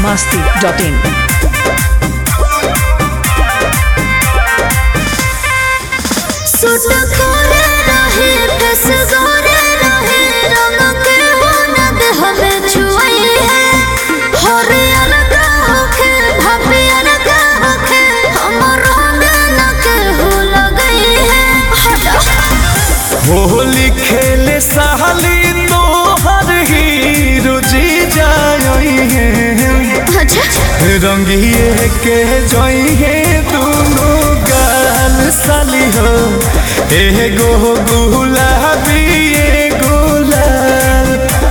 biharmasti.in Holi खेले साली तो हर हीरो जी जाई है रंगिए के जोई है दोनों गाल साली हो एगो गुलाबी एगो लाल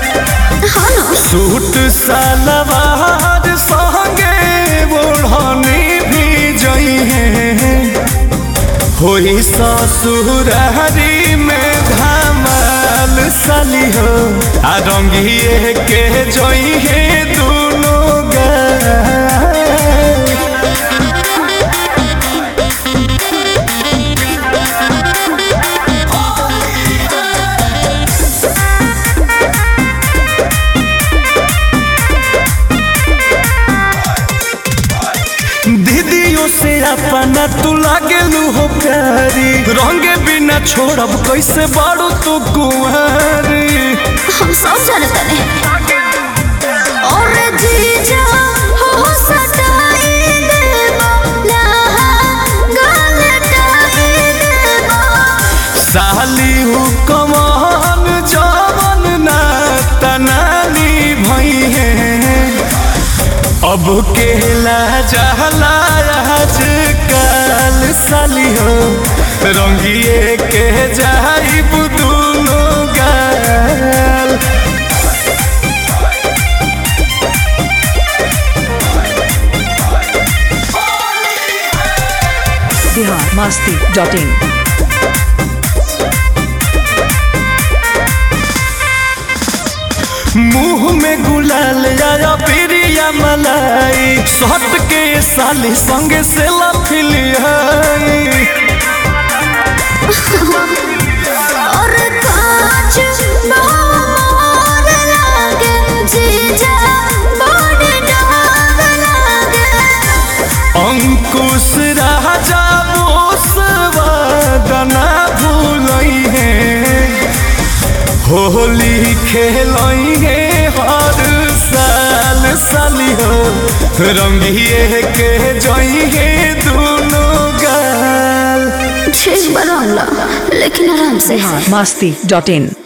सूट सलवार संगे ओढ़नी भी जोई है होई ससुरारी में धमाल साली हो आ रंगिए के जोई है दोनों गाल दीदियों से अपना तू लागेलू हो प्यारी रंगे बिना छोड़ब कैसे बाड़ू तू कुंवारी हम सब जानते हैं और जीजा हो सताई देबो लहा गलटाई देबो साली हूँ कमान जवन ना तनानी भई है अब केला जहला आजकल साली हो रंगिए के जाइब दोनों गाल biharmasti.in मुंह में गुलाल या प्रिया मलाई सट के साली संगे से लफिलियाई और कांच मोर लागे जीजा बड़ डर लागे अंकुश राजा बोसवादना भूलई है होली खेलई है हर साल साली हो रंगिए के जोई है दोनों गाल ठीक बना ला लेकिन आराम से biharmasti.in